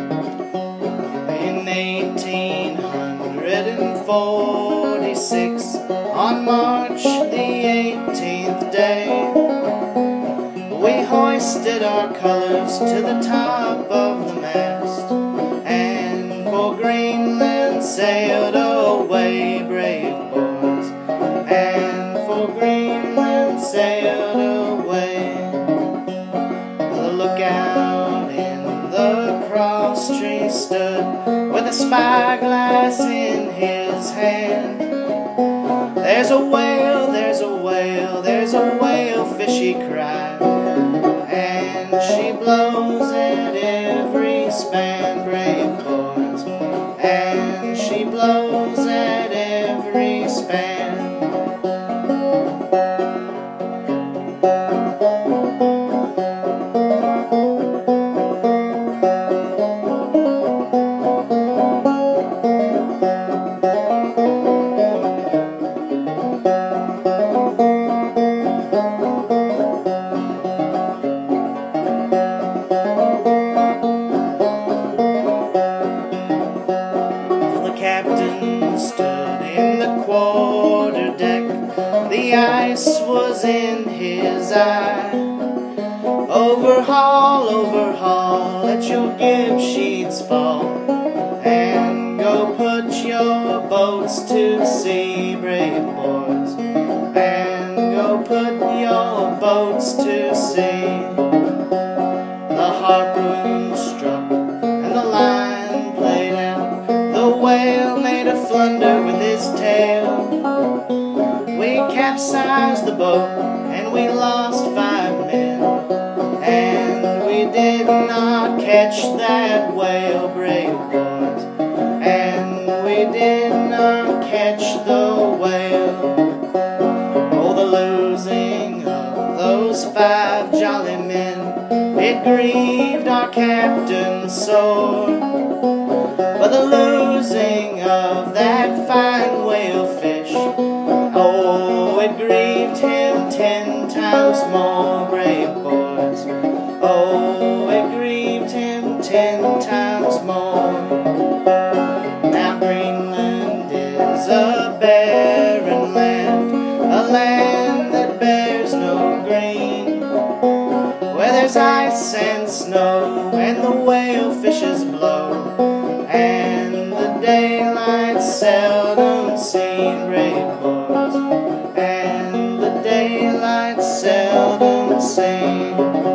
In 1846, on March the 18th day, we hoisted our colors to the top of the mast, and for Greenland sailed away, brave boys, and for Greenland sailed away. The lookout in the cross tree stood with a spyglass in his hand. There's a whale, there's a whale, there's a whalefish, he cried, and she blows at every span, brave boys, and she blows at every span. Stood in the quarterdeck, the ice was in his eye. Overhaul, overhaul, let your gib sheets fall, and go put your boats to sea, brave boys, and go put your boats to sea. The harpoon struck and the line played out, the whale made a flunder with his tail. We capsized the boat and we lost 5 men, and we did not catch that whale, brave boys, and we did not catch the whale. Oh, the losing of those 5 jolly men, it grieved our captain sore. But the losing of that fine whalefish, oh, it grieved him 10 times more, brave boys. Oh, it grieved him 10 times more. Now Greenland is a barren land, a land that bears no green, where there's ice and snow and the whalefishes blow, and the daylight's seldom seen, brave boys, and the daylight's seldom seen.